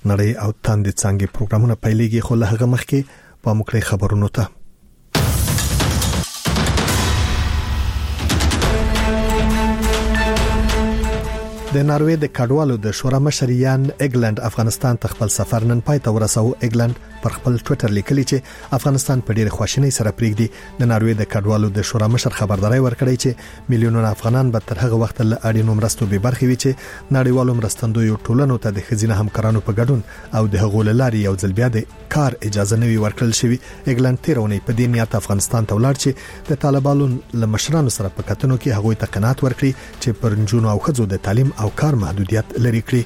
نړۍ او تاند څنګه پروګرامونه پیلېږي خو له هغه مخکې په مخکې خبرونو ته د ناروې د کډوالو د شورا مشر یان انګلند افغانستان ته خپل سفر نن پای ته ورساو. انګلند پر خپل ټوئیټر لیکلی چې افغانستان په ډېر خوشنۍ سره پریږدي. د ناروې د کډوالو د شورا مشر خبرداري ورکړی چې میلیونونه افغانان به تر هغه وخت له اړینو مرستو به برخه وي چې نړیوالو مرستندویو ټولنو ته د خزینه همکارانو په ګډون او د هغو لاري یو ځل بیا د کار اجازه نوي ورکړل شوی. انګلند تیرونی په دې نیت افغانستان ته ولاړ چې د طالبانو له مشرانو سره په کتنو کې هغوی ته قناعت ورکړي چې پر نجونو او ښځو د تعلیم او کار محدودیت لري کړی.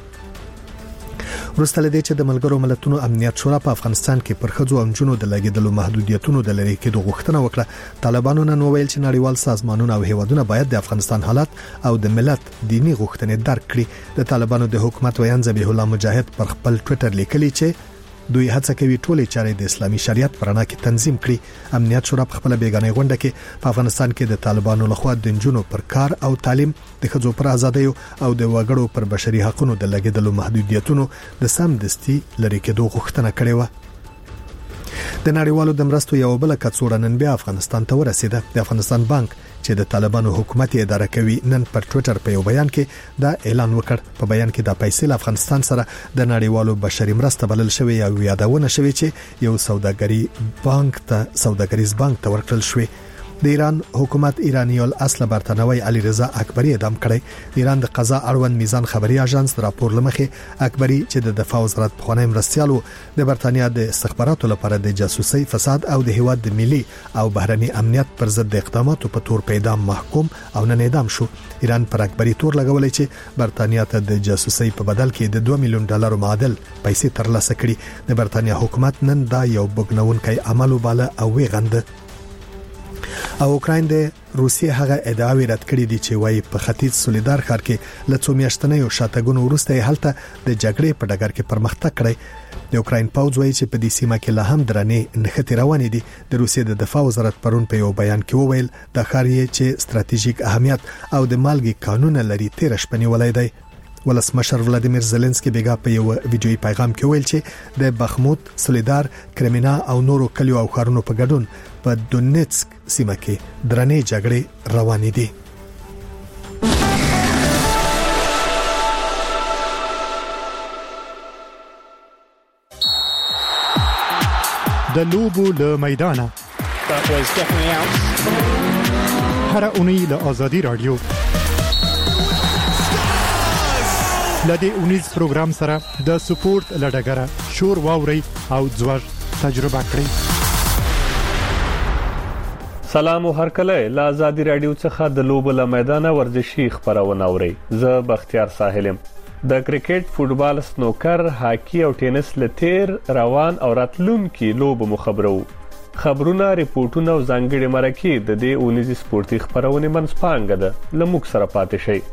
ورسته لدې چې د ملګرو ملتونو امنیت شورا په افغانستان کې پر ښځو او نجونو د لګیدلو محدودیتونو د لري کېدو غوښتنه وکړه. طالبانو نن وویل چې نړیوال سازمانونه او هیوادونه باید د افغانستان حالات او د ملت دینی غوښتنې درک کړي. د طالبانو د حکومت ویان ذبیح الله مجاهد پر خپل ټوئیټر لیکلی چې دوی هڅه کوي ټولې چارې د اسلامي شریعت پر اړه کې تنظیم کړي. امنیت شورا په خپل بیگانه غونډه کې په افغانستان کې د طالبانو لخوا د نجونو پر کار او تعلیم، د ښځو پر ازادۍ او د وګړو پر بشري حقوقو د لګیدلو محدودیتونو د سمدستي لري کېدو غوښتنه کړې و. د نړیوالو د مرستو یو بل کڅوړه نن بیا افغانستان ته ورسیده. د افغانستان بانک چې د طالبانو حکومت اداره کوي نن پر ټوئیټر په یو بیان کې دا اعلان وکړ. په بیان کې د پیسې افغانستان سره د نړیوالو بشري مرسته بلل شوی او یادونه شوی چې یو سوداګریز بانک ته ورکړل شوی. د ایران حکومت ایرانی الاصل برتنوي علي رضا اکبری اعدام کړی. د ایران د قضا اړوند میزان خبري اژانس راپور لمخې اکبری چې د دفاع وزارت په خونې مرستيالو د برتانیا د استخباراتو لپاره د جاسوسي فساد او د هیواد د ملي او بهرني امنیت پر ضد اقداماتو په تور پیدا محکوم او نن اعدام شو. ایران پر اکبری تور لګولې چې برتانیا ته د جاسوسي په بدل کې د $2 ملیون معادل پیسې ترلاسه کړي. د برتانیا حکومت نن دا یو بګنونکي عمل وباله او ویغند. او اوکراین د روسیې هغه ادعاوې رد کړې دي چې وايي په ختیځ سولیدار ښار کې لڅو میاشتنې شاتګونو وروسته هلته د جګړې په ډګر کې پرمختګ کړی. د اوکراین پوځ وايي چې په دې سیمه کې لا هم درنې نښتې روانې دي. د روسیې د دفاع وزارت پرون په یو بیان کې وویل د ښار یې چې ستراتیژیک اهمیت او د مالګې قانون لري 13 شپې ولای دی. ولسمشر ولادیمیر زيلنسکي بیګا په یو ویډیوي پیغام کې ویل چې د بخموت، سولیدار، کرمنا او نورو کلیو او ښارونو په ګډون په دونیتسک سیمه کې درنې جګړې روانې دي. د لوبو له میدانه هر اونۍ له آزادي رادیو لدې اونیز پروګرام سره د سپورت لډګره شور واوري او ځوږ تجربه کړئ. سلام او هرکله له آزادي رادیو څخه د لوبو له میدانه ورزشي خبرونه اوري. زه بختیار ساحلم. د کرکټ، فوتبال، سنوکر، هاکی او ټینس لتیر روان او راتلونکي لوبو مخبرو خبرونه، ریپورتونه او ځانګړي مرکې د دې اونیز سپورتي خبرونه منځپانګه ده. لموږ سره پاتې شئ.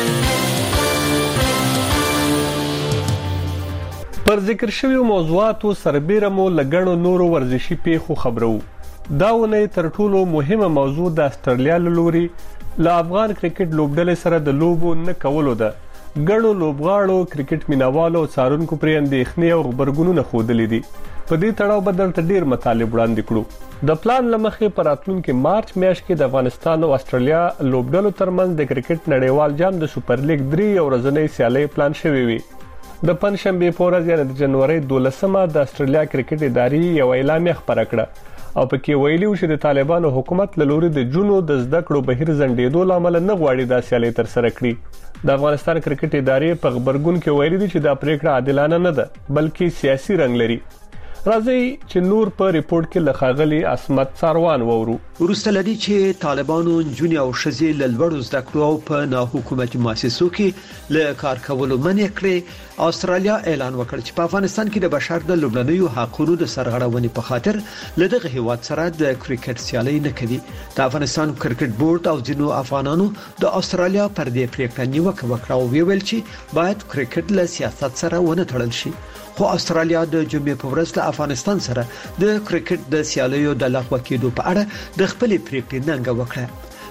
پر ذکر شوی موضوعاتو سربېره مو لګڼو نورو ورزشي پیښو خبرو. دا ونې تر ټولو مهمه موضوع د استرالیا لوري له افغان کرکټ لوبډلې سره د لوبو نه کولو ده. ګڼو لوبغاړو، کرکټ مینوالو او څارونکو پرې اندېښنې او غبرګونونه ښودلې دي. په دې تړاو به درته ډېر مطالب وړاندې کړو. د پلان لمخې په راتلونکي مارچ میاشت کې د افغانستان او استرالیا لوبډلو ترمنځ د کرکټ نړیوال جام د سوپر لیګ 3 ورځنۍ سیالۍ پلان شوی وي. د پنځشنبه په ورځ یعنی د جنوري 12مه د استرالیا کرکټ ادارې یو اعلامیه خبره کړه او پکې ویلي و چې د طالبانو حکومت له لوري د جنو د زده کړو بهیر زندېدو لامل نه غواړي د سیالۍ تر سره کړي. د افغانستان کرکټ ادارې په خبرګون کې ویلي دي چې دا پریکړه عادلانه نه ده بلکې سیاسي رنګ لري. راځي چې نور په ریپورت کې لخاغلي عصمت ساروان وورو. ورسته لدی چې طالبانو جونی او شزي لړوړو زده کړو او په نه حکومتي مؤسسو کې له کار کولو منع کړي. استرالیا اعلان وکړ چې په افغانستان کې د بشر د لوبلنیو حقوقو د سرغړونې په خاطر لدغه هیواد سره د کرکټ سیالي نه کوي. د افغانستان کرکټ بورډ او ځینو افغانانو د استرالیا پر دې پریکړه نیوکه وکړه او ویل چې باید کرکټ له سیاست سره ونه تړل شي. خو استرالیا د جمعې په ورځ د افغانستان سره د کرکټ د سیالیو د لغوه کېدو په اړه د خپل پریکړې ننګه وکړه.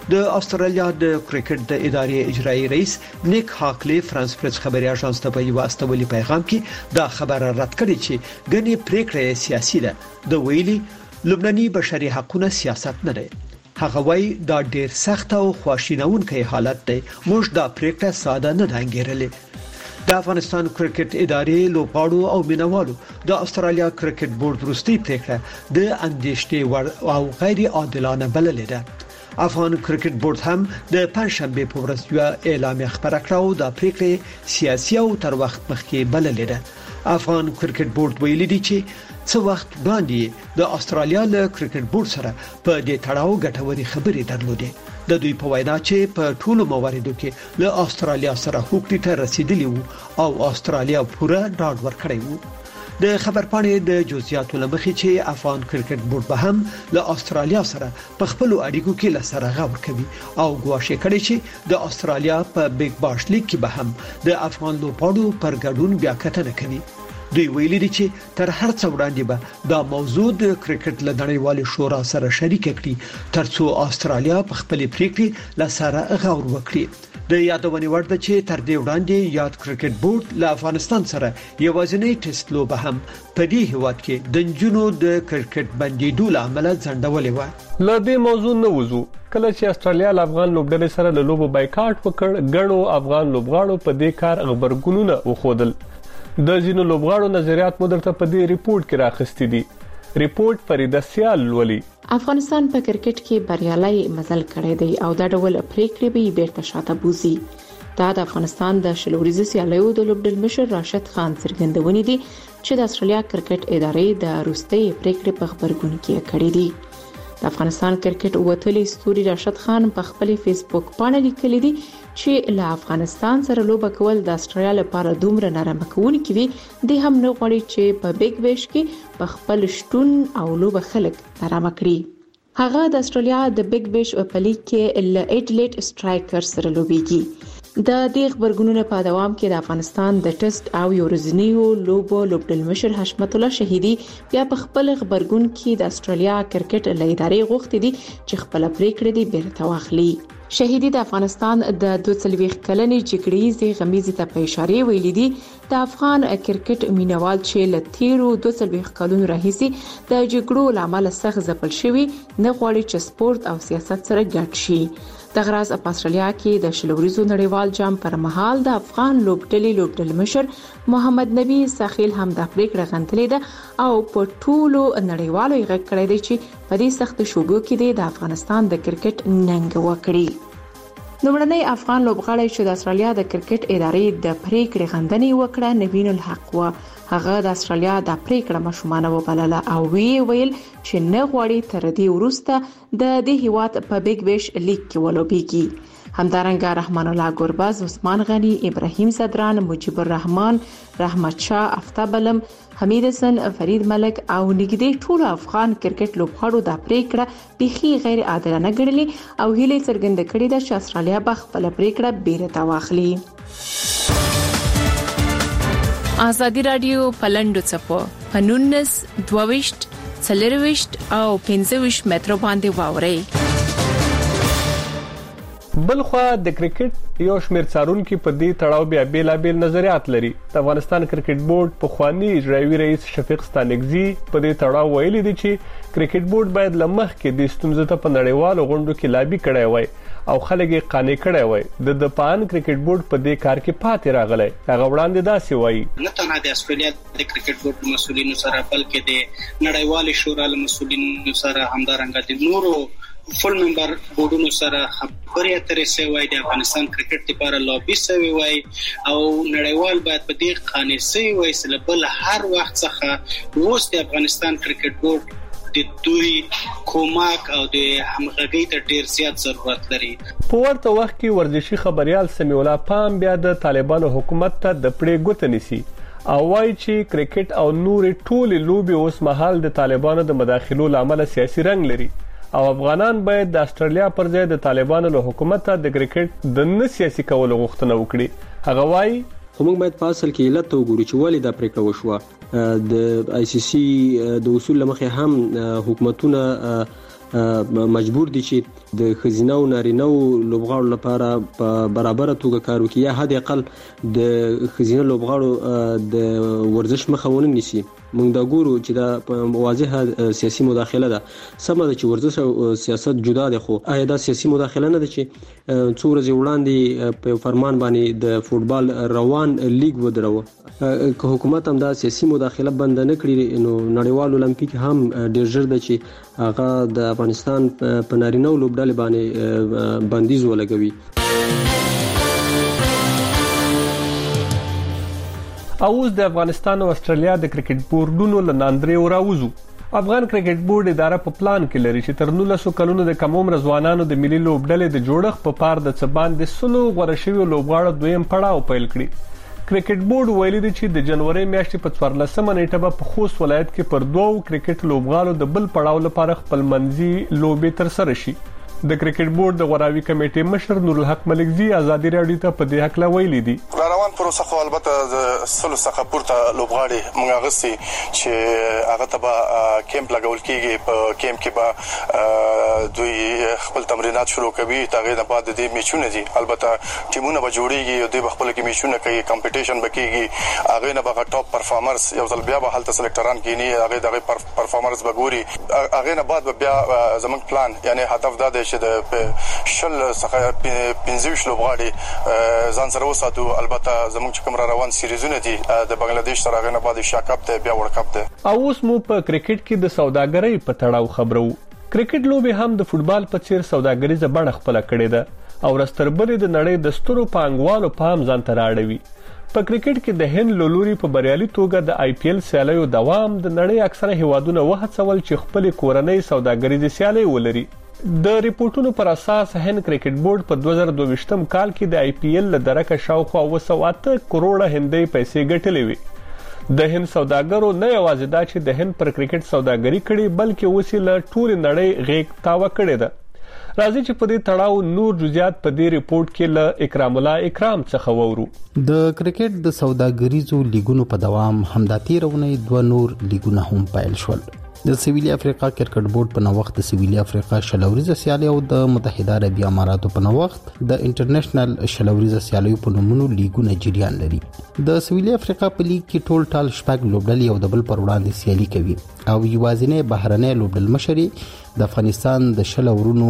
د استرالیا د کرکټ د ادارې اجرایی رئیس نیک هاکلی فرانس پریس خبري اژانس ته په یو استولي پیغام کې دا خبره رد کړې چې ګڼې پریکړې سیاسي ده. د ویلي لبناني بشري حقوقو سیاست نه دی. هغه وایي دا ډیر سخت او خواشینونکی حالت دی. موږ دا پریکړه ساده نه دانګیرلې. د افغانستان کرکټ ادارې لوبغاړو او مینوالو د استرالیا کرکټ بورډ وروستي پریکړه د اندېښنې وړ او غیر عادلانه بللې ده. افغان کرکټ بورډ هم د پنځشنبه په ورځ یو اعلامیه خبره کړه او د پریکړې سیاسي او تر وخت مخکې بللې ده. افغان کرکټ بورډ ویلي دی چې څو وخت وړاندې د استرالیا له کرکټ بورډ سره په دې تړاو ګټوري خبرې درلودې. د دوی په وینا چې په ټولو مواردو کې له استرالیا سره حقوقي ته رسیدلی وو او استرالیا پوره ډاډ ورکړی وو. د خبرپاڼې د جزئیاتو لمخې چې افغان کرکټ بورډ به هم له استرالیا سره په خپل اړیکو کې لسره غور کوي او ګواښ کړي چې د استرالیا په بیگ باش لیګ کې به هم د افغان لوبغاړو پر ګډون بیا کتنه کوي. دوی ویلي دي چې تر هر څه وړاندې به دا موضوع د کرکټ له نړیوال شورا سره شریک کړي ترڅو استرالیا په خپل پریکړې لسره غور وکړي. د یادونې وړ ده چې تر دې وړاندې یاد کرکټ بورډ له افغانستان سره یوازینی ټیسټ لوبه هم په دې هیواد کې د نجونو د کرکټ بندیدو لامل ځنډولې و. له دې موضوع نه وځو کله چې استرالیا له افغان لوبډلې سره له لوبو بایکاټ وکړ غنو افغان لوبغاړو په دې کار خبرګونونه وخودل. د ځینو لوبغاړو نظریات مو درته په دې ریپورت کې راخستې دي. ریپورت فریده سیال لولي. افغانستان په کرکټ کې بریالي مزل کړی دی او دا ډول پریکړې به بیرته شاته بوزي. دا د افغانستان د شلوريزي سیالیو د لوبډل مشر راشد خان څرګندونې دي چې د استرالیا کرکټ ادارې د روستي پریکړې په خبرګون کې کړې دي. د افغانستان کرکټ وتلي ستوري راشد خان په خپل فیسبوک باندې لیکلي دي چې له افغانستان سره لوبه کول د استرالیا لپاره دومره نرمه کوونکی وي د هم نه غواړي چې په بیگ بیش کې په خپل شتون او لوبه خلک نرمه کړي. هغه د استرالیا د بیگ بیش په لیګ کې ل ایډلیټ سټرایکر سره لوبيږي. د دې خبرګونونو په دوام کې د افغانستان د ټیسټ او یورزنیو لوبډل مشر حشمت الله شهیدی بیا په خپل خبرګون کې د استرالیا کرکټ لایداري غوښتي دي چې خپل پریکړه دی بیرته واخلي. شهیدی د افغانستان د 22 کلنې جګړې غمیزه ته په اشاره ویلي دي د افغان کرکټ مینوال چې ل تیرو 22 کلونو راهیسي د جګړو لامل سخت ځپل شوی نه غواړي چې سپورت او سیاست سره ګډ شي. د غراز په استرالیا کې د شلوريزو نړیوال جام پر مهال د افغان لوبډل مشر محمد نبی ساخیل هم د پریکړه غندلې ده او په ټولو نړیوالو یې غږ کړی دی چې په دې سخت شوبو کې د افغانستان د کرکټ ننګ وکړي. لومړنی افغان لوبغاړی چې د استرالیا د کرکټ ادارې د پریکړې غندنې وکړه نوین الحق و. هغه د استرالیا د پریکړه مشمانه وبلله او ویل چې نه غواړي تر دې وروسته د دې هیواد په بیگ بیش لیګ کې ولوبېږي. همدارنګه رحمان الله ګورباز، عثمان غنی، ابراهیم صدران، مجيب الرحمن، رحمت شاه، افتاب علم، حمید حسن، فرید ملک او نګدې ټول افغان کرکټ لوبغاړو د پریکړه بيخي غیر عادلانه ګڼلې او هیله څرګنده کړې ده چې استرالیا به خپل پریکړه بیرته واخلي. آزادی رادیو پلندو چپو پنونس 22 40 او 25 مترو باندې واوري. بلخوا د کرکټ یو شمېر څارونکو په دې تړاو بیا بیلابیل نظریات لري. د افغانستان کرکټ بورډ په خواني اجرایی رئیس شفیق ستانګزی په دې تړاو ویلي دی چې کرکټ بورډ باید لمخ کې د ستونزو ته په نړیوالو غونډو کې لابي کړی وای او خلک یې قانع کړی وای. د پان کرکټ بورډ په دې کار کې پاتې راغلی. هغه وړاندې داسې وایي نه تنها د استرالیا د کرکټ بورډ مسؤلینو سره بلکې د نړیوال شورا له مسؤلینو سره همدارنګه د نورو فل ممبر بورډونو سره خبرې اترې سوي د افغانستان کرکټ لپاره لابي سوي وای او نړیوال باید په دې قانع سوي وای چې بل هر وخت څخه اوس د افغانستان کرکټ بورډ د دوی کومک او د همغږۍ ته ډیر زیات ضرورت لري. په ورته وخت کې ورزشي خبريال سمیع الله پام بیا د طالبانو حکومت ته د پړې ګوت نیسي او وايي چې کرکټ او نور ټول لوبي اوس مهال د طالبانو د مداخلو لامل سیاسي رنګ لري او افغانان باید د استرالیا پر ځای د طالبانو له حکومت ته د کرکټ د نه سیاسي کولو غوښتنه وکړي. هغه وايي موږ باید په اصل کې علت وګورو چې ولې دا پریکړه وشوه. د ICC د اصول لمخې هم حکومتونه مجبور دي چې د خزینه او نارینه لوبغاړو لپاره په برابر توګه کار وکړي یا حد اقل د خزینه لوبغاړو د ورزش مخاونه نیسي. موږ دا ګورو چې دا واضحه سیاسي مداخله ده. سمه ده چې ورزش او سیاست جدا دي، خو آیا دا سیاسي مداخله نه ده چې څو ورځې وړاندې په فرمان باندې د فوتبال روان لیګ ودرو؟ که حکومت هم دا سیاسي مداخله بند نه کړي نو نړیوال اولمپیک هم ډیر ژر ده چې هغه د افغانستان په نارینه لوبډلې باندې بندیز ولګوي. اوس د افغانستان او استرالیا د کرکټ بورډونو لناندرې راوځو. افغان کرکټ بورډ اداره په پلان کې لري چې تر 19 کلونو د کم عمر ځوانانو د ملي لوبډلې د جوړښت په پار د څبان د سلو غوړه شوی لوبغاړو دویم پړاو پیل کړي. کرکټ بورډ ویلي دی چې د جنوري میاشتې په 14مه نیټه په خوست ولایت کې پر 2 کرکټ لوبغاړو د بل پړاو لپاره خپل منځي لوبې تر سره شي. د کرکټ بورډ د غوراوي کمیټې مشر نور الحق ملکزي ازادي راډیو ته په دې حق لا ویلي دي. روان پروسه خو البته د سلو څخه پورته لوبغاړي موږ غسي چې هغه ته به کیمپ لګول کیږي. په کیمپ کې به دوی خپل تمرینات شروع کوي. تاغه نه بعد د میچونه دي البته ټیمونه به جوړیږي او د خپل کې میچونه کوي، کمپټیشن به کیږي. هغه نه به ټاپ پرفارمرز یو ځل بیا به هلته سلیکټران کینی، هغه دغه پرفارمرز به ګوري. هغه نه بعد بیا زموږ پلان یعنی هدف دا دی چې د شل څخه 15 لوبغاړي ځان سره وساتو. البته زموږ کوم روان سیریزونه دي د بنگلاديش سره غنه بعد شاکپ ته بیا ورکپ ته. اوس مو په کرکټ کې د سوداګرۍ په تړاو خبرو. کرکټ لوبي هم د فوتبال په څیر سوداګریزه بڼه خپل کړې ده او رستربلې د نړۍ د سترو پانګوالو پام ځان ته راړوي. په کرکټ کې د هند لولوري په بریالي توګه د آی پی ایل سیالیو دوام د نړۍ اکثره هیوادونو وهڅول چې خپل کورنۍ سوداګریزه سیالي ولري. د ریپورتونو پر اساس هند کرکټ بورډ په 2022م کال کې د آی پی ایل لدرکه شاوخوا 208 کروڑه هندۍ پیسې ګټلې وي. د هند سوداګرو نه یوازې دا چې د هند پر کرکټ سوداګري کړي بلکې وسیله ټول نړۍ غیږ تاوه کړې ده. راځي چې په دې تړاو نور جزئیات په دې ریپورت کې له اکرام الله اکرام څخه وورو. د کرکټ د سوداګریزو لیګونو په دوام همدا تیرونه 2 نور لیګونه هم پیل شول. د سویلي افریقا کرکټ بورډ په نوښت د سویلي افریقا شلوریزه سیالي او د متحده عربی اماراتو په نوښت د انټرنیشنل شلوریزه سیالي په نومونو لیګونه جریان لري. د سویلي افریقا په لیګ کې ټول ټال شپږ لوبډلې او د بل پر وړاندې سیالي کوي او یوازینی بهرنۍ لوبډل مشري د افغانستان د شلورونو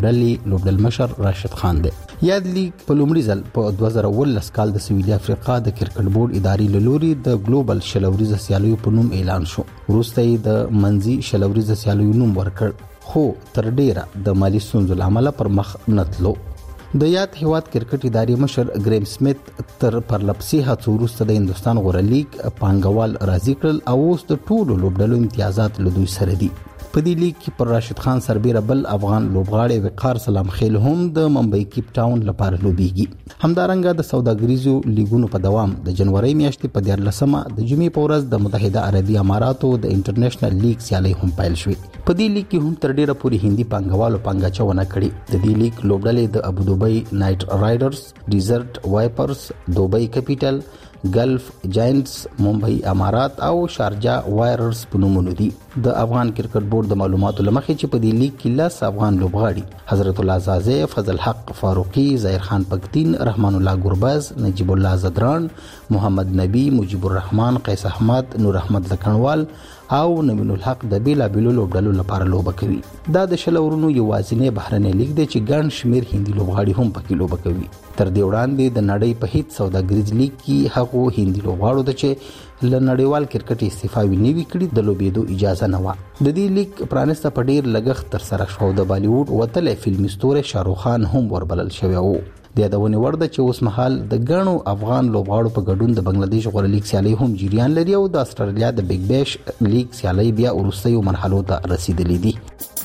لوبډل مشر راشد خان دی. یاد لیګ په لومړي ځل په 2019 کال د سویلي افریقا د کرکټ بورډ ادارې لوري د ګلوبل شلوریزه سیالیو په نوم اعلان شو. وروسته د منځي شلوریزه سیالیو نوم ورکړ خو تر ډیره د مالی ستونزو لامل پر مخ نتلو. د یاد هیواد کرکټ ادارې مشر ګریم سمیت تر پرلپسې هڅو وروسته د هندستان غوره لیګ پانګوال راضي کړل او اوس د ټولو لوبډلو امتیازات له دوی سره دي. په دې لیګ کې پر راشد خان سربېره بل افغان لوبغاړی وقار سلام خیل هم د ممبئی کیپ ټاون لپاره لوبېږي. همدارنګه د سوداګریزو لیګونو په دوام د جنوري میاشتې په 14مه د جمعې په ورځ د متحده عربی اماراتو د انټرنیشنل لیګ سیالي هم پیل شوې. په دې لیګ کې هم تر ډیره پورې هندي پانګوالو پانګاچونه کړې. د دې لیګ لوبډلې د ابوظبي نایټ رایډرز، ډیزرټ وایپرز، دوبۍ کیپیټل، ګلف جاینټس، ممبئی امارات او شارجه وایررز په نومونو دي. د افغان کرکټ بورډ د معلوماتو لمخې چې په دې لیګ کې 10 افغان لوبغاړي حضرت الله زازه، فضل حق فاروقي، ظاهر خان پکتین، رحمان الله ګرباز، نجیب الله زدران، محمد نبی، مجيب الرحمن، قیس احمد، نور احمد لکنوال او نمین الحق د بیلابیلو لوبډلو لپاره لوبه کوي. دا د شلورونو یوازینی بهرنۍ لیګ دی چې ګڼ شمیر هندي لوبغاړي هم پکې لوبه کوي. تر دې وړاندې د نړۍ په هیڅ سوداګریز لیګ کې هغو هندي لوبغاړو ته چې له نړیوال کرکټ استعفاوي نه وی کړي د لوبېدو اجازه نه و. د دې لیګ پرانسته په ډیر لګښت تر سره شو. د بالیووډ وتلې فلمي ستوری شاهرخ خان هم وربلل شوی و. د یادونې وړ ده چې اوس مهال د ګڼو افغان لوبغاړو په ګډون د بنگلاديش غوړه لیګ سیالي هم جریان لري او د استرالیا د بیگ بیش لیګ سیالي بیا وروستیو مرحلو ته رسیدلې دي.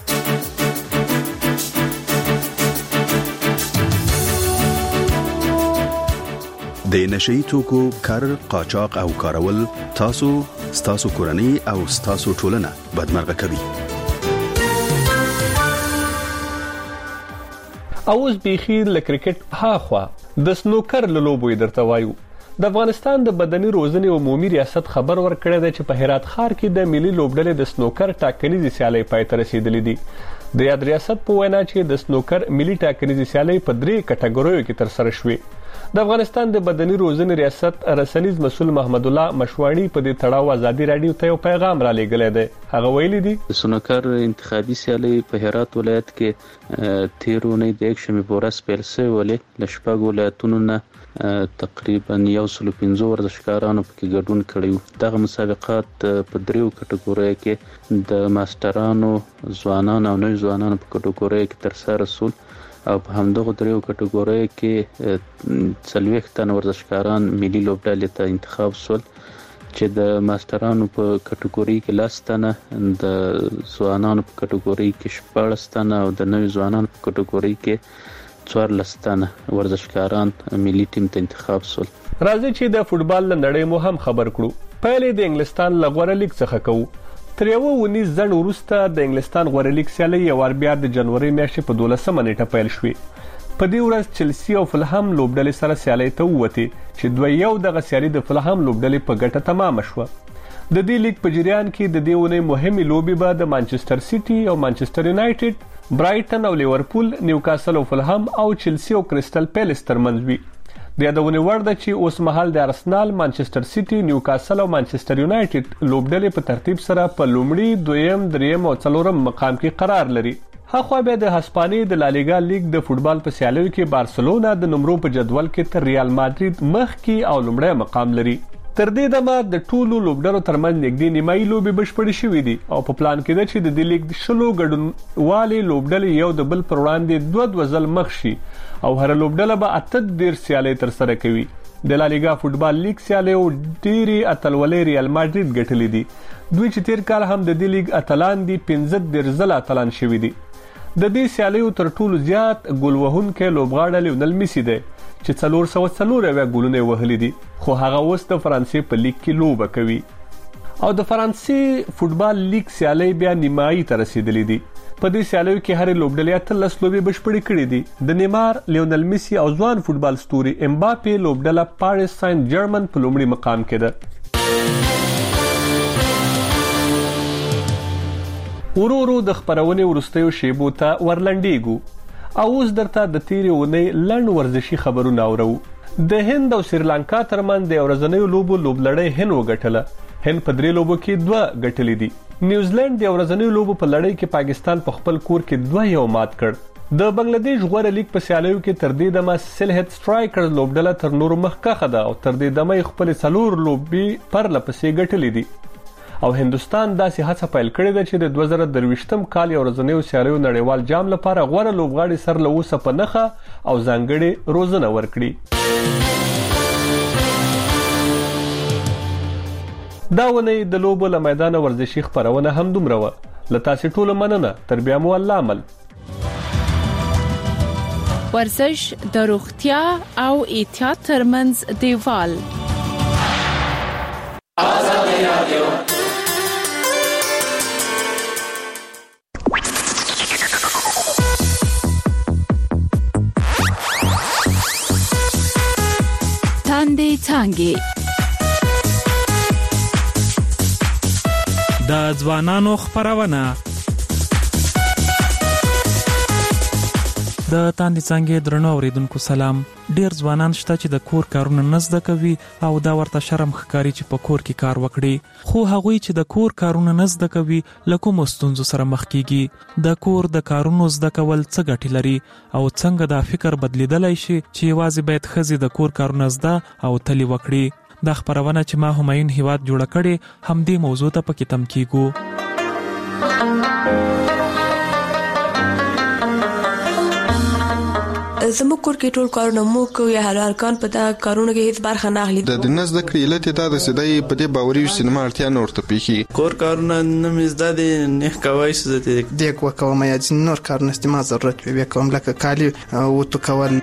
د نشئی توکو کار، قاچاق او کارول تاسو کورنۍ او تاسو ټولنه بدمرغه کوي. اوس بيخي ل کرکټ هاخوا د سنوکر لوبو درته وایو. د افغانستان د بدني روزنې او عمومي ریاست خبر ورکړی دی چې په هرات ښار کې د ملي لوبډلې د سنوکر ټاکنیزې سیالۍ پای ته رسیدلې دي. د یاد ریاست په وینا چې د سنوکر ملي ټاکنیزې سیالۍ په 3 کټګوریو کې تر سره شوې. د افغانستان د بدني روزنې ریاست رسنیز مسؤل محمد الله مشواڼي په دې تړاو ازادي رادیو ته یو پیغام را لېږلی دی. هغه ویلي دي سنوکر انتخابي سیالۍ په هرات ولایت کې تیرونې د اکشمې بورس پیل سوې له شپږ ولایتونو نه تقریبا 115 ورزشکارانو پکې ګډون کړی. دغه مسابقات په 3 کټګوریو کې د ماسترانو ځوانانو او نوي ځوانانو په کټګوریو کې تر سره رسول او په همدغه 3 کټګوریو کې 40 تن ورزشکاران ملي لوبډلې ته انتخاب شول چې د ماسترانو په کټګوري کې 10 تنه، د ځوانانو په کټګوري کې 14 تنه او د نوي ځوانانو په کټګوري کې 14 تنه ورزشکاران ملي ټیم ته انتخاب شول. راځي چې د فوتبال نړۍ مو هم خبر کړو. پهلې د انګلستان لغوره لیګ څخه کوو. تر یو ونیز ځن وروسته د انګلستان غوړه لیګ سیالۍ یو وار بیا د جنوري میاشتې په 12 نیټه پیل شوې. په دې ورځ چلسی او فلهم لوبډلې سره سیالۍ ته ووتې چې دوی یو دغه سیالي د فلهم لوبډلې په ګټه تمام شوه. د دې لیګ په جریان کې د دې ونې مهمه لوبي به د مانچستر سیټي او مانچستر یونایټډ، برایټن او لیورپول، نیوکاسل او فلهم او چلسی او کریسټل پیلس ترمنځ وي. د یادونې وړ ده چې اوس مهال د ارسنال، مانچستر سیټي، نیوکاسل او مانچستر یونایټډ لوبډلې په ترتیب سره په لومړي، دویم، دریم او څلورم مقام کې قرار لري. هغه بیا د هسپانیې د لالیګا لیګ د فوتبال په سیالیو کې بارسلونا د نمرو په جدول کې تر ریال مادرید مخکې او لومړی مقام لري. تر دې دمه د ټولو لوبډلو ترمنځ نږدې نیمایي لوبې بشپړې شوې دي او په پلان کې ده چې د دې لیګ د 10 ګډونوالې لوبډلې یو د بل پر وړاندې 2 ځل مخ شي او هر لوبډله به 18 سیالۍ تر سره کوي. د لالیګا فوتبال لیګ سیالیو ډېری اتلولې ریال مادرید ګټلې دي. دوی چې تیر کال هم د دې لیګ اتلان دي 15 ځله اتلان شوي دي. د دې سیالیو تر ټولو زیات ګول وهونکی لوبغاړی لیونل میسی دی چې 404 ګولونه وهلي دي، خو هغه اوس د فرانسې په لیګ کې لوبه کوي. او د فرانسې فوتبال لیګ سیالۍ بیا نیمایي ته رسیدلې دي. په دې سیالیو کې هر لوبډلې 13 لوبې بشپړې کړې دي. د نیمار، لیونل میسی او ځوان فوتبال ستوري امباپې لوبډله پاریس ساين جرمن په لومړي مقام کې ده. ورورو د خبرونې ورستیو شیبو ته ورلنډیګو او اوس درته د تیرې ونې لنډ ورزشي خبرونه اورو. د هند او سریلانکا ترمنځ د ورځنیو لوبو لوبلړۍ هند وګټله. هند په 3 لوبو کې 2 ګټلې دي. نیوزیلند د ورځنیو لوبو په لړۍ کې پاکستان په خپل کور کې 2-1 مات کړ. د بنگلاديش غوړه لیګ په سیالیو کې تر دې دمه سلهټ سټرایکرز لوبډله تر نورو مخکښه ده او تر دې دمه خپل 4 لوبې پر لپسې ګټلې دي. او هندستان داسې هڅه پیل کړې ده چې د 2023م کال یو ورځنیو سیالیو نړیوال جام لپاره غوړه لوبغاړي سر له اوسه په نخه او ځانګړي روزنه ورکړي. دا ونې د لوبو له میدان ورزشي خبرونه هم دومره وه. له تاسې ټولو مننه. تر بیا مو الله عمل. ورزش د روغتیا او احتیاط ترمنځ دیوال. آزادی رادیو. تاندې څانګې د ځوانانو خبرونه. د تاندې څنګه درنو اوریدونکو سلام. ډیر ځوانان شته چې د کور کارونه نه زده کوي او دا ورته شرم ښکاري چې په کور کې کار وکړي، خو هغوی چې د کور کارونه نه زده کوي له کومو ستونزو سره مخ کیږي. د کور د کارونو زده کول څه ګټې لري او څنګه دا فکر بدلیدلی شي چې یوازې باید ښځې د کور کارونه زده او تلې وکړي. دا خبرونه چې ما همایون هیواد جوړه کړې همدې موضوع ته پکې تم کیږو. زموږ کور کې ټول کارونه مو کوي، یا هلکان په دا کارونه کې هیڅ برخه نه اخلي. د دنس د کړیلته دا د سدای په دې باوري سینما اړتیا نه ورته پیخي. کور کارونه نه مزدا دي نه کوي څه دي د کومه یا نور کارونه استعمال ضرورت وي کوم لکه کالی او تو کول.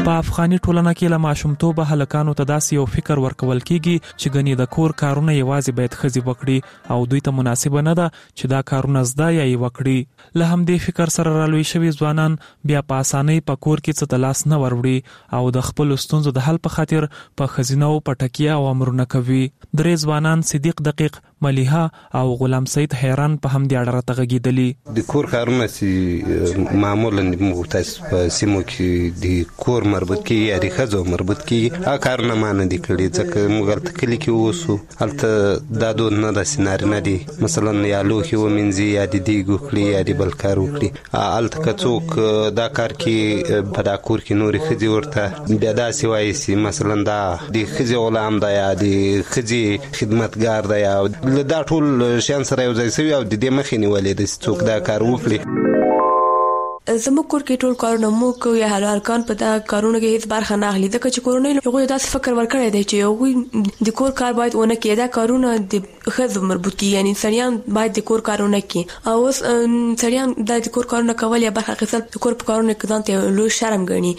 په افغاني ټولنه کې له ماشومتوب هلکانو ته داسې یو فکر ورکول کیږي چې ګنې د کور کارونه یوازې باید ښځې وکړي او دوی ته مناسبه نه ده چې دا کارونه زده یا یې وکړي. له همدې فکر سره رالوي شوي ځوانان بیا په اسانۍ په کور کې څه ته لاس نه وروړي او د خپلو ستونزو د حل په خاطر په ښځینو په ټکیه او امرونه کوي. درې ځوانان صدیق دقیق، ملیحه او غلام سید حیران په همدې اړه راته غږېدلي. د کور کارونه چې معمولا موږ تاسو په سیمو کې د کور مربوط کیږي یا د ښځو مربوط کیږي هغه کارونه ما نه دي کړي ځکه موږ هلته کلي کې اوسو. هلته دا دود نه داسې نارینه دي مثلا یا لوښي ومینځي یا د دیګ وکړي یا د بل کار وکړي. هلته که څوک دا کار کې په دا کور کې نورې ښځې ورته بیا داسې وایي چې مثلا دا د ښځې غلام ده یا د ښځې خدمتګار ده یا دا ټول شیان سره یو ځای شوي او د دې مخې نیولې ده چې څوک دا کار وکړي. زموږ کور کې ټول کارونه موږ یا هلکان په دا کارونه کې هیڅ برخه نه اخلي ځکه چې کورنۍ هغوی داسې فکر ورکړی دی چې هغوی د کور کار باید ونه کړي. دا کارونه د ښځو مربوط کیږي یعنې سړیان باید د کور کارونه کړي او اوس سړیان دا د کور کارونه کول یا برخه اخیستل د کور په کارونه کې ځان ته لوی شرم ګڼي.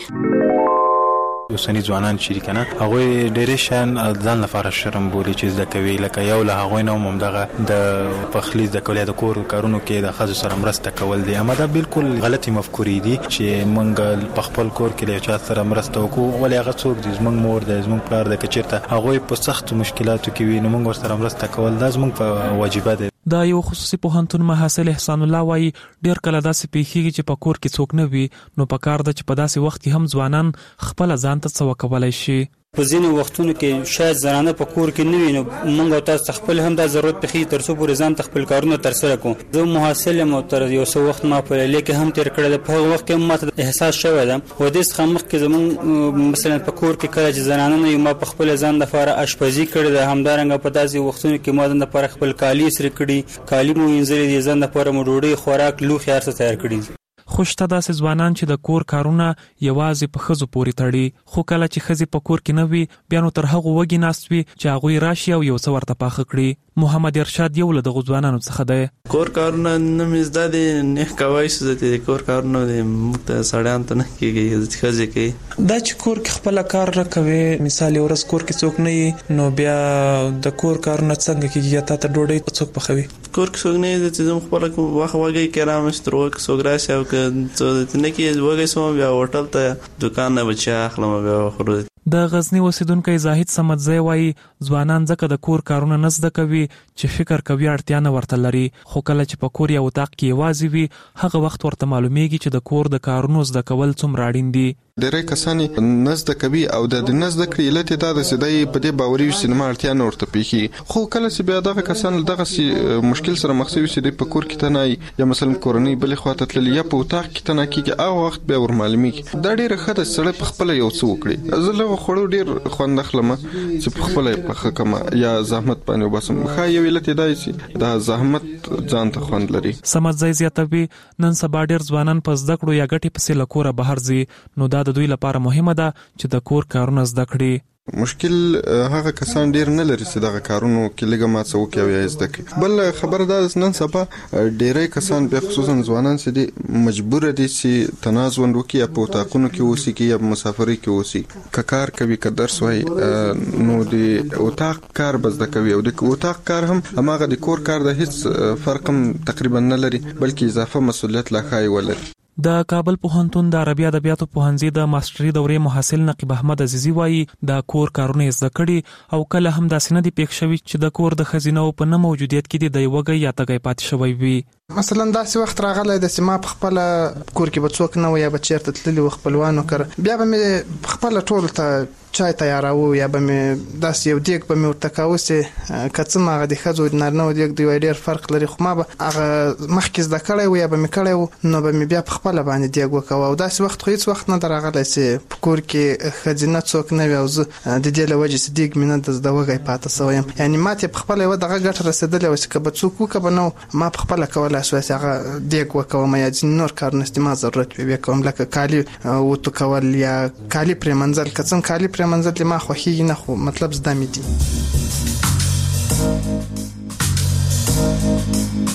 اوسنی ځوانان چې کنه هغه ډېرې شان ځان لپاره شرم بولي چې زده کوي لکه یو له هغه نه ممدغه د پخلی د کولې د کور کارونو کې د خځو سره مرسته کول دي. اما دا بالکل غلطي مفکورې دي چې موږ په خپل کور کې له چا سره مرسته وکړو ولې هغه څوک دي زموږ مور د زموږ پلار د کچیرته هغه په سخت مشکلاتو کې وي نو موږ سره مرسته کول دا زموږ په واجبہ ده. دا یو خصوصي پوهنتون محصل احسان الله وایي ډېر کله داسې پیښیږي چې په کور کې څوک نه وي نو په کار ده چې په داسې وخت کې هم ځوانان خپل ځان ته څه وکولای شي. په ځینو وختونو کې شاید زنانه په کور کې نه وي نو موږ تاسو خپل هم دا ضرورت پخې تر څو پورې ځان خپل کارونه تر سره کوم. زه محصل یم او تر یو څو وخت ما په لیکه هم تیر کړل په وخت کې ماته احساس شوی ده و دې څخه مخکې زمون مثلا په کور کې کله چې زنانه نه ما په خپل ځان لپاره اشپزي کړې ده همدارنګه په داسې وختونو کې ما د لپاره خپل کالی سره کړي کالی مو وینځلې دي ځان لپاره مو ډوډۍ خوراک لوښي هر څه تیار کړي. خوشته داسې ځوانان چې د کور کارونه یوازې په ښځو پورې تړي خو کله چې ښځې په کور کې نه وي بیا نو تر هغو وږي ناست وي چې هغوی راشي او یو څه ورته پاخه کړي. محمد ارشاد یو له دغو ځوانانو څخه دی. کور کارونه نه مې زده دي نه کوای شو د کور کارونه موږ ته سړیان ته نه کېږي ښځې کوي. دا چې کور کې خپل کار را کوي مثال یو ورځ کور کې څوک نه وي نو بیا د کور کارونه څنګه کېږي تا ته ډوډۍ څوک پخوي کور کې څوک نه دي چې زم خپل واخه وږي کې رامستر وک څوک راشي او که څه نه کې وږي سم بیا هوټل ته دکان نه بچا اخلم بیا خورو. د غزنی اوسیدونکو زاهد سمدزی وایي ځوانان ځکه د کور کارونه نه زده کوي چې فکر کوي اړتیا نه ورته لري خو کله چې په کور یا اتاق کې یوازې وي هغه وخت ورته معلومیږي چې د کور د کارونو زده کول څومره اړین دي. ډېرې کسانې نه زده کوي او د نه زده کړې علت یې دا ده چې دی په دې باوري وي چې زما اړتیا نه ورته پېښېږي خو کله چې بیا دغه کسان له دغسې مشکل سره مخ شوي چې دی په کور کې تنه یا مثلا کورنۍ بلې خواته تللي یا په اتاق کې تنه کېږي هغه وخت بیا ورمعلومېږي. دا ډېره ښه ده چې سړی په خپله یو څه وکړي. زه له خوړو ډېر خوند اخلم چې په خپله یې پخه کړم یا زحمت باندې وباسم. ښه یو علت یې دا چې دا زحمت ځان ته خوند لري. سمدزی زیاتوي نن سبا ډېر ځوانان په زده کړو یا ګټې پسې له کوره بهر ځي نو دا د دوی لپاره مهمه ده چې د کور کارونه زده کړي. مشکل هغه کسان ډیر نه لري چې دغه کارونو کې لږه ما څه وکړي او یا زده کړي. بل خبره دا نن سبا ډیری کسان به خصوصا ځوانان چې دي مجبور دي چې تنازل وکړي یا په اتاقونو کې اوسي کې یا مسافرۍ کې اوسي که کار کوي که درس وایي نو د اتاق کار به زده کوي او د اتاق کار هم هماغه د کور کار د هیڅ فرق هم تقریبا نه لري بلکې اضافه مسؤلیت لا ښایي ولري. د کابل پوهنتون د عربي ادبیاتو پوهنځي د ماستري دورې محصل نقیب احمد عزیزي وایي د کور کارونه زده کړي او کله هم داسې نه دي پېښ شوي چې د کور د ښځینو په نه موجودیت کې د وږی یا تږی پاتې شوی وي. مثلا داسې وخت راغلی د چې ما په خپل کور کې به څوک نه و یا به چیرته تللی و خپلوانو کړه بیا به مې خپل ټول ته چای تیاراو یا به مې داسې یو دیګ به مې ورته کاوه چې که څه هغه د ښځو د نارینهو دیګ دی ډېر فرق لري خو ما به هغه مخکې زده کړی و یا به مې کړی و نو به مې بیا په خپله باندې دیګ وکوه او داسې وخت خو هېڅ وخت نه ده راغلی چې په کور کې ښځینه څوک نه وي او زه د دې له وجې چې دیګ مې نه د زده وږی پاته سوی یم یعنې ما ته یې په خپله یوه دغه ګټه رسېدلې وه چې که به څوک وکړه به نه ما په خپله کولی شوی چې هغه دیګ وکوم یا ځینې نور کارونه چې ما ضرورت وي بیا کوم لکه کالي وتو کول یا کالي پرې منځل که څه کالي پرې منځل دې ما خوښېږي نه خو مطلب زده مې دي.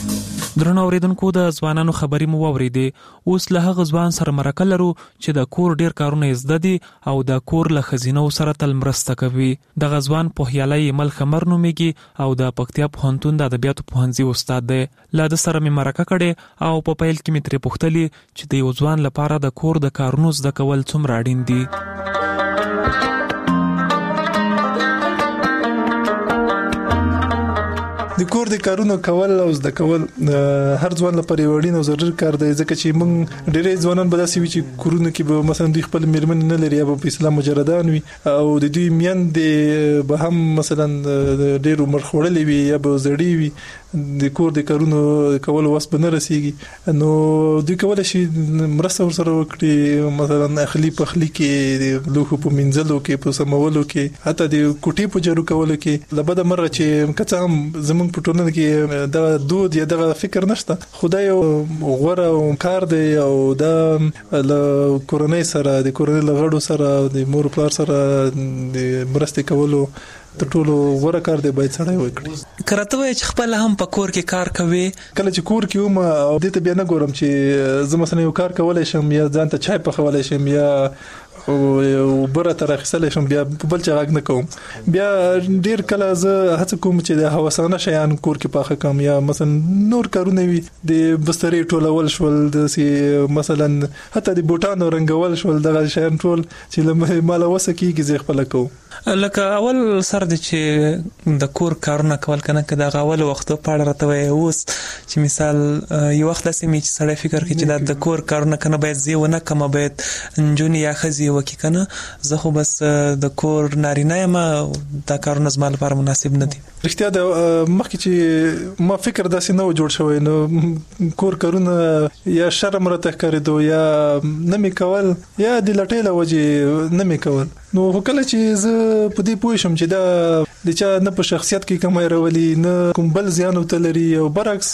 درنو اوریدونکو د ځوانانو خبرې مو واوریدې. اوس له هغه ځوان سره مرکه لرو چې د کور ډیر کارونه زده دي او د کور له خزینو سره تل مرسته کوي. د غزوان پوهیالي مل خمر نوميږي او د پکتیا پوهنتون د ادبیاتو پوهنځي استاد دی. لا د سره مې مرکه کړي او په پیل کې مې ترې پوښتلې چې د یو ځوان لپاره د کور د کارونو زده کول څومره اړین دي. د کور د کارونو کول او زده کول هر ځوان لپاره وړین او ضروري کار دی، ځکه چې موږ ډېرې ځوانان به داسې وي چې کورونه کې به مثلا دوی خپل میرمن نه لري یا په اسلام مجردان وي او د دوی میندې به هم مثلا ډېر عمر خوړلې وي یا به زړې وي، د کور د کارونو کول وس به نه رسیږي. نو دوی کولای شي مرسته ورسره وکړي، مثلا اخلي پخلي کې، لوښو په مینځلو کې، په سمولو کې، حتی د کوټې په جارو کولو کې. لبد مرغه چې کڅ هم زمونږ په ټولنه کې دا دود یا دا فکر نشته، خدای یو غوړه کار دی او دا له کورنۍ سره، د کورنۍ له غړو سره، د مور پلار سره د مرستې کولو تر ټولو غوړه کار دی، باید سړی وکړي. کرته وای چې خپل هم په کور کې کار کوي. کله چې کور کې وم او دې ته بیا نه ګورم چې زه مثلا یو کار کولای شم یا ځان ته چای پخولای شم یا او بره تر اخیستل شم، بیا په بل چا غږ نه کوم. بیا ډیر کله زه هڅه کوم چې د هوسانه شیان کور کې پاخه کوم یا مثلا نور کارونه وي، د بسترې ټولول شول، د مثلا حتی د بوټانو رنګول شول، دغه شیان ټول چې مال وسه کیږي زه خپل کوم. لکه اول سر د چې د کور کارونه کول کنه که د اول وختو په اړه راته وای، اوس چې مثال یو وخت لسې می چې سړی فکر کوي چې د کور کارونه کنه باید زی ونه کم، باید جونی یا خزي وکي کنه، زه خو بس د کور نارینه یم، دا کارونه زما لپاره مناسب نه دي. رښتیا د مخکې چې ما فکر داسې نه و جوړ شوی، نو کور کارونه یا شرم راته ښکارېدو یا نه مې کول یا د لټۍ له وجې نه مې کول. نو کله چې زه په دې پوه شم چې دا د چا نه په شخصیت کې کمای راولي، نه کوم بل زیان وته لري او برعکس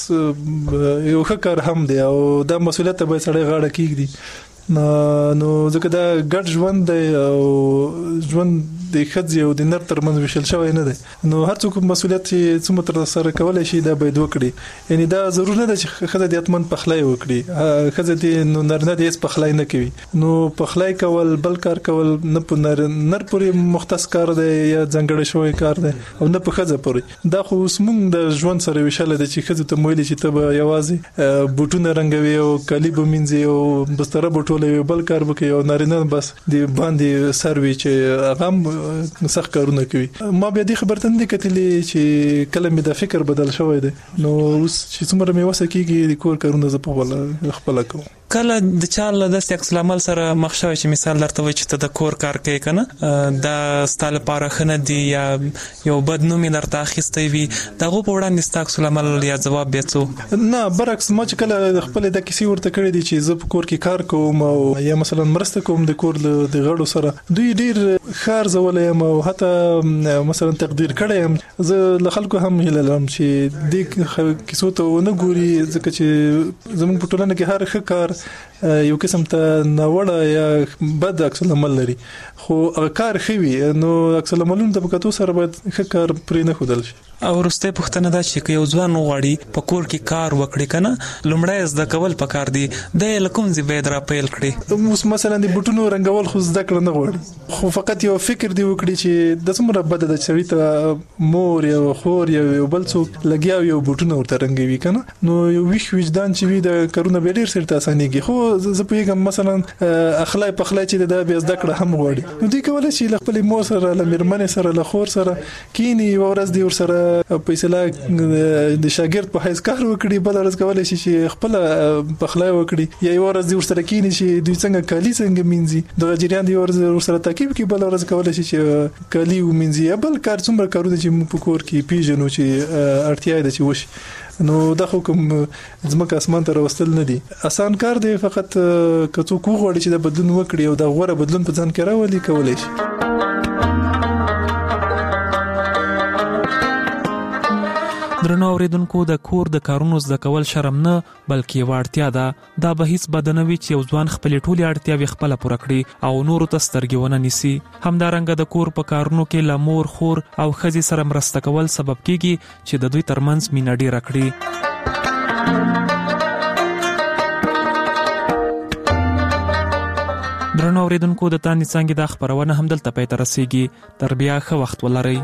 یو ښه کار هم دی او دا مسؤلیت به سړی غاړه کېږدي. نو ځکه دا ګډ ژوند دی او ژوند د ښځې او د نر ترمنځ ویشل شوی نه دی. نو هر څوک مسؤلیت چې څومره تر سره کولای شي دا باید وکړي. یعنی دا ضروري نه ده چې ښځه د اتمن پخلای وکړي، ښځه دې نو نر نه دې پخلای نه کوي. نو پخلای کول، بل کار کول نه په نر پورې مختص کار دی یا ځانګړی شوی کار دی او نه په ښځه پورې. دا خو موږ د ژوند سره ویشل دي چې ښځه ته مویل چې ته به یوازې بوټونه رنګوي او کالی به مینځي او بستر به ټولوي، بل کار وکړي، او نارینه بس دی باندې سروي چې هغه سخت کارونه کوي. ما بیا دې خبرته نه کتلې چې کله مې د فکر بدل شوی دی. نو اوس چې څومره مې وسه کیږي د کور کارونه زه په خپل کوم. کله د چاله د عکس العمل سره مخ شوی چې مثال درته وای چې ته د کور کار کوي کنه، دا ستاله لپاره خنه دی یا یو بد نوم درته اخیستی وي، دغه په وړاندې ست عکس العمل یا جواب بیاڅو؟ نه، برعکس ما چې کله خپل د کیسې ورته کړی دی چې زه په کور کې کار کوم او یا مثلا مرسته کوم د کور د غړو سره، دوی ډیر خار زولې یم او حتی مثلا تقدیر کړم. زه له خلکو هم هیله لرم چې دې کیسو ته نه ګوري، ځکه چې زموږ په ټولنه کې هر ښه کار یو قسم ته ناوړه یا بد عکس العمل لري، خو هغه کار خوي. نو عکس العملونو د پکاتو سره باید ښه کار پرې نه خودل شي. او ورسته پښتنه دا چې یو ځوان وغواړي په کور کې کار وکړي کنه، لومړی زده کول پکار دي، د لکم زی باید را پیل کړي. اوس مثلا د بوټونو رنګول خو زده کړ نه غواړي، خو فقط یو فکر دی وکړي چې د څومره بد د چوي ته مور یا خور یا بل څوک لګیا یو بوټونو ورته رنګوي کنه. نو یو ویښ وجدان چې وي د کارونه به ډیر سره اسانيږي. خو زه پیغام مثلا اخلاق پخلای چې د بیا زده کړ هم غواړي، نو دوی کولای شي خپل مور سره، له میرمن سره، له خور سره کینی ورځ دی ور سره پیسې د شاګرد په حیث کار وکړي، بل ورځ کولای شي چې خپل پخلای وکړي، یا یو ورځ دی ور سره کینی شي دوی څنګه کالی څنګه مینځي، د جریان دی ور سره تاکیب کې، بل ورځ کولای شي چې کالی ومینځي، یا بل کار څومره کارونه چې موږ په کور کې پیژنو چې اړتیا ده چې وشي. نو دا خو کوم ځمکه اسمان ته راوستل نه دي، آسان کار دی. فقط که څوک وغواړي چې د بدلون وکړي او دا غوړه بدلون په ځان کې راولي، کولای شي. درنو اوریدونکو، د کور د کارونو زده کول شرم نه بلکې یو اړتیا ده. دا به هیڅ بدنوي چې یو ځوان خپل ټولې اړتیاوې خپل پوره کړي او نورو ته سترګې ونه نیسي. همدارنګه د کور په کارونو کې له مور، خور او ښځې سره مرسته کول سبب کیږي چې د دوی ترمنځ مینه ډیره کړي. درنو اوریدونکو د تاندې څنګه د خبرونه هم دلته پای ته رسیږي. تر بیا ښه وخت ولرئ.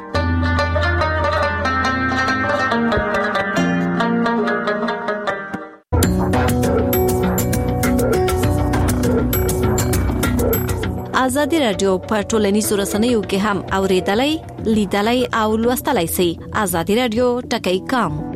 ازادي رادیو په ټولنیزو رسنیو کې هم اوریدلای، لیدلای او لوستلای شئ. ازادي رادیو ټکی کام